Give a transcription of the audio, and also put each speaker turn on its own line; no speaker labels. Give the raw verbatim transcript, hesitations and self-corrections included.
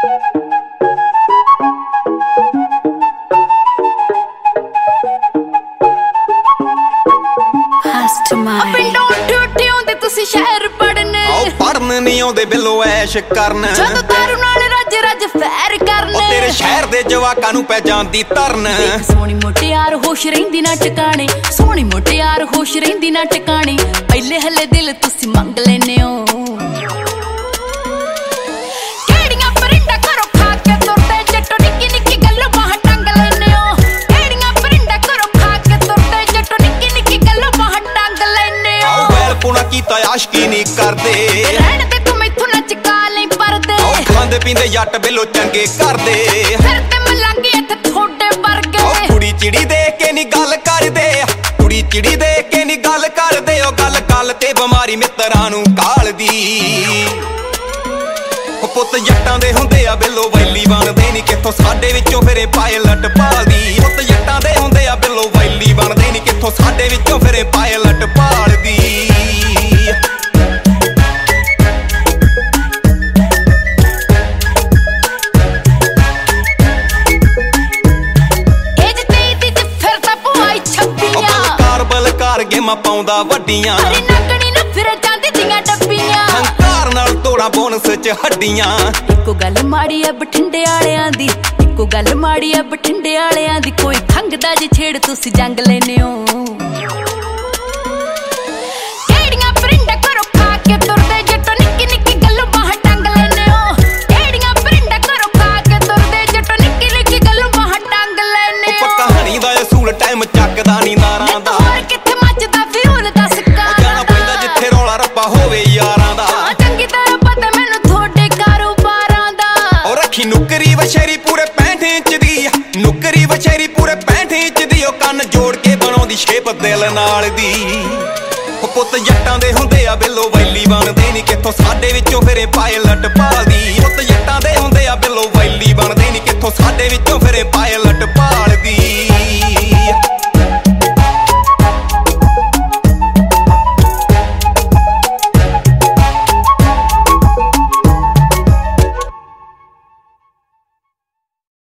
ਪਿੰਡੋਂ ਉੱਠ ਉੱਠ ਆਉਂਦੇ ਤੁਸੀਂ ਸ਼ਹਿਰ ਪੜਨ,
ਆਓ ਪੜਨ ਨਹੀਂ ਆਉਂਦੇ ਬਿੱਲੋ ਐਸ਼ ਕਰਨ,
ਜਦੋਂ ਦਾਰੂ ਨਾਲ ਰੱਜ ਰੱਜ ਫੈਰ ਕਰਨ।
ਉਹ ਤੇਰੇ ਸ਼ਹਿਰ ਦੇ ਜਵਾਕਾਂ ਨੂੰ ਪੈ ਜਾਂਦੀ ਧਰਨ।
ਸੋਹਣੀ ਮੁਟਿਆਰ ਹੋਸ਼ ਰਹਿੰਦੀ ਨਾ ਟਿਕਾਣੇ, ਸੋਹਣੀ ਮੁਟਿਆਰ ਹੋਸ਼ ਰਹਿੰਦੀ ਨਾ ਟਿਕਾਣੇ, ਪਹਿਲੇ ਹਲੇ ਦਿਲ ਤੁਸੀਂ ਮੰਗ ਲੈਨੇ ਹੋ। ਕਿਹੜੀਆਂ ਪਰਿੰਡਾਂ ਘਰੋਂ ਖਾ ਕੇ ਤੁਰਦੇ ਜੱਟੋ, ਨਿੱਕੀ ਨਿੱਕੀ ਗੱਲ ਬਾਹ ਟੰਗ ਲੈਨੇ ਹੋ। ਕਿਹੜੀਆਂ ਪਰਿੰਡਾਂ ਘਰੋਂ ਖਾ ਕੇ ਤੁਰਦੇ ਜੱਟੋ, ਨਿੱਕੀ ਨਿੱਕੀ ਗੱਲ ਬਾਹ ਟੰਗ ਲੈਨੇ ਹੋ।
ਆਓ ਵੈਲ ਪੁਣਾ ਕੀਤਾ ਆਸ਼ਕੀ ਨਹੀਂ ਕਰਦੇ,
ਰਹਿਣ ਤੇ ਤੂੰ ਮੈਥੋਂ ਨਾ ਚਕਾ ਲਈ ਪਰਦੇ।
ਆਓ ਖਾਂਦੇ ਪੀਂਦੇ ਜੱਟ ਬਿੱਲੋ ਚੰਗੇ ਕਰਦੇ,
ਫਿਰ ਤੇ ਮਲੰਗੇ ਇੱਥੇ ਥੋੜੇ ਵਰਗੇ।
ਆਓ ਕੁੜੀ ਚਿੜੀ ਦੇ ਕੇ ਨਹੀਂ ਗੱਲ ਕਰਦੇ, ਕੁੜੀ ਚਿੜੀ ਦੇ ਕੇ ਨਹੀਂ ਗੱਲ ਕਰਦੇ। ਉਹ ਗੱਲ ਗੱਲ ਤੇ ਬਿਮਾਰੀ ਮਿੱਤਰਾਂ ਨੂੰ ਕਾਲਦੀ। ਉਹ ਪੁੱਤ ਜੱਟਾਂ ਦੇ ਹੁੰਦੇ ਆ ਬਿੱਲੋ ਵੈਲੀ ਬਣਦੇ ਨਹੀਂ ਕਿੱਥੋਂ, ਸਾਡੇ ਵਿੱਚੋਂ ਫਿਰੇ ਪਾਇਲਟ ਭਾਲਦੀ। ਪੁੱਤ ਜੱਟਾਂ ਦੇ ਹੁੰਦੇ ਆ ਬਿੱਲੋ ਵੈਲੀ ਬਣਦੇ ਨਹੀਂ ਕਿੱਥੋਂ, ਸਾਡੇ ਵਿੱਚੋਂ ਫਿਰੇ ਪਾਇਲਟ ਭਾਲਦੀ। ਗੇਮਾਂ ਪਾਉਂਦਾ ਵੱਡੀਆਂ,
ਅਰੇ ਨੱਕਣੀ ਨਾ ਫਿਰ ਜਾਂਦੀ ਦੀਆਂ ਡੱਬੀਆਂ।
ਹੰਕਾਰ ਨਾਲ ਤੋੜਾ ਬੋਨਸ ਚ ਹੱਡੀਆਂ।
ਇੱਕੋ ਗੱਲ ਮਾੜੀ ਆ ਬਠਿੰਡੇ ਵਾਲਿਆਂ ਦੀ, ਇੱਕੋ ਗੱਲ ਮਾੜੀ ਆ ਬਠਿੰਡੇ ਵਾਲਿਆਂ ਦੀ, ਕੋਈ ਖੰਗਦਾ ਜੇ ਛੇੜ ਤੁਸੀਂ ਜੰਗ ਲੈਨੇ ਹੋ। ਕਿਹੜੀਆਂ ਪਰਿੰਡਾਂ ਘਰੋਂ ਖਾ ਕੇ ਤੁਰਦੇ ਜੱਟੋ, ਨਿੱਕੀ ਨਿੱਕੀ ਗੱਲ ਬਾਹ ਟੰਗ ਲੈਨੇ ਹੋ। ਕਿਹੜੀਆਂ ਪਰਿੰਡਾਂ ਘਰੋਂ ਖਾ ਕੇ ਤੁਰਦੇ ਜੱਟੋ, ਨਿੱਕੀ ਨਿੱਕੀ ਗੱਲ ਬਾਹ ਟੰਗ ਲੈਨੇ ਹੋ।
ਕਹਾਣੀ ਦਾ ਅਸੂਲ ਟਾਈਮ ਚੱਕਦਾ ਨੀ ਨਾਰਾਂ ਦਾ, ਹੋਵੇ ਯਾਰਾਂ ਦਾ।
ਚੰਗੀ ਤਰ੍ਹਾਂ ਪਤਾ ਮੈਨੂੰ ਤੁਹਾਡੇ ਕਾਰੋਬਾਰਾਂ ਦਾ।
ਉਹ ਰੱਖੀ ਨੁਕਰੀ ਵਛੇਰੀ ਪੂਰੇ ਪੈਂਠ ਇੰਚ ਦੀ, ਨੁਕਰੀ ਵਛੇਰੀ ਪੂਰੇ ਪੈਂਠ ਇੰਚ ਦੀ। ਉਹ ਕੰਨ ਜੋੜ ਕੇ ਬਣਾਉਂਦੀ ਸ਼ੇਪ ਦਿਲ ਨਾਲ ਦੀ। ਉਹ ਪੁੱਤ ਜੱਟਾਂ ਦੇ ਹੁੰਦੇ ਆ ਬਿੱਲੋ ਵੈਲੀ ਬਣਦੇ ਨਹੀਂ ਕਿੱਥੋਂ, ਸਾਡੇ ਵਿੱਚੋਂ ਫਿਰੇ ਪਾਇਲਟ ਭਾਲਦੀ। ਪੁੱਤ ਜੱਟਾਂ ਦੇ ਹੁੰਦੇ ਆ ਬਿੱਲੋ ਵੈਲੀ ਬਣਦੇ ਨਹੀਂ ਕਿੱਥੋਂ, ਸਾਡੇ ਵਿੱਚੋਂ